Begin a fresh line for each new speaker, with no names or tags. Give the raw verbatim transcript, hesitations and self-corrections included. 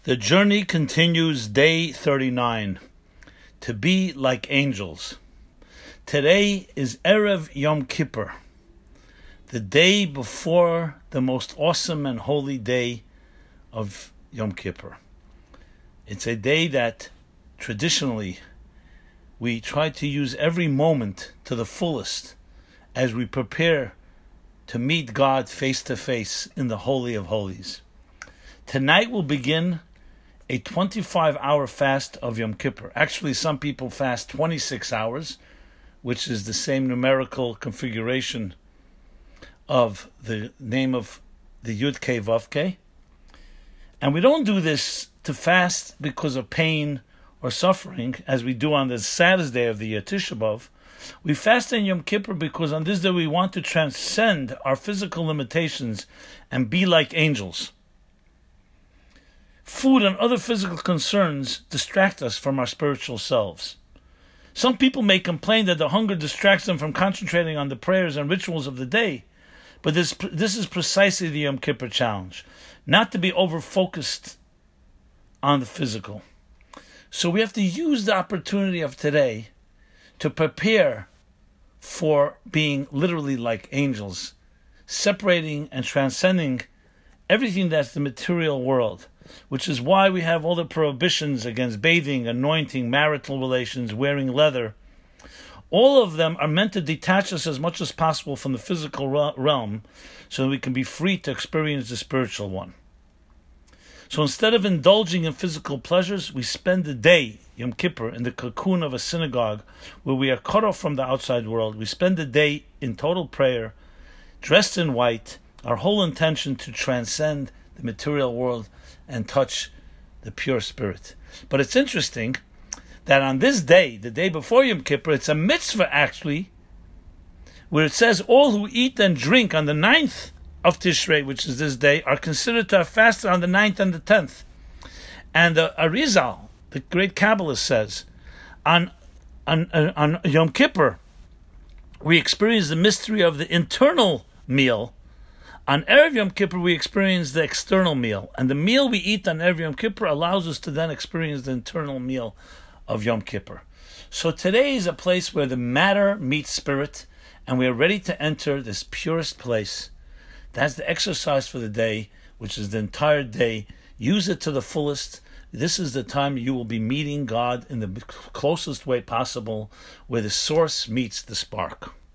The journey continues, day thirty-nine. To be like angels. Today is Erev Yom Kippur, the day before the most awesome and holy day of Yom Kippur. It's a day that traditionally we try to use every moment to the fullest as we prepare to meet God face to face in the Holy of Holies. Tonight will begin a twenty-five hour fast of Yom Kippur. Actually, some people fast twenty-six hours, which is the same numerical configuration of the name of the Yud Kei Vav Kei. And we don't do this to fast because of pain or suffering, as we do on the saddest day of the year, Tisha B'Av. We fast in Yom Kippur because on this day we want to transcend our physical limitations and be like angels. Food and other physical concerns distract us from our spiritual selves. Some people may complain that the hunger distracts them from concentrating on the prayers and rituals of the day, but this this is precisely the Yom Kippur challenge, not to be over-focused on the physical. So we have to use the opportunity of today to prepare for being literally like angels, separating and transcending everything that's the material world, which is why we have all the prohibitions against bathing, anointing, marital relations, wearing leather. All of them are meant to detach us as much as possible from the physical realm so that we can be free to experience the spiritual one. So instead of indulging in physical pleasures, we spend the day, Yom Kippur, in the cocoon of a synagogue where we are cut off from the outside world. We spend the day in total prayer, dressed in white, our whole intention to transcend the material world and touch the pure spirit. But it's interesting that on this day, the day before Yom Kippur, it's a mitzvah actually, where it says all who eat and drink on the ninth of Tishrei, which is this day, are considered to have fasted on the ninth and the tenth. And the Arizal, the great Kabbalist, says, on, on, on Yom Kippur, we experience the mystery of the internal meal. On Erev Yom Kippur, we experience the external meal. And the meal we eat on Erev Yom Kippur allows us to then experience the internal meal of Yom Kippur. So today is a place where the matter meets spirit, and we are ready to enter this purest place. That's the exercise for the day, which is the entire day. Use it to the fullest. This is the time you will be meeting God in the closest way possible, where the source meets the spark.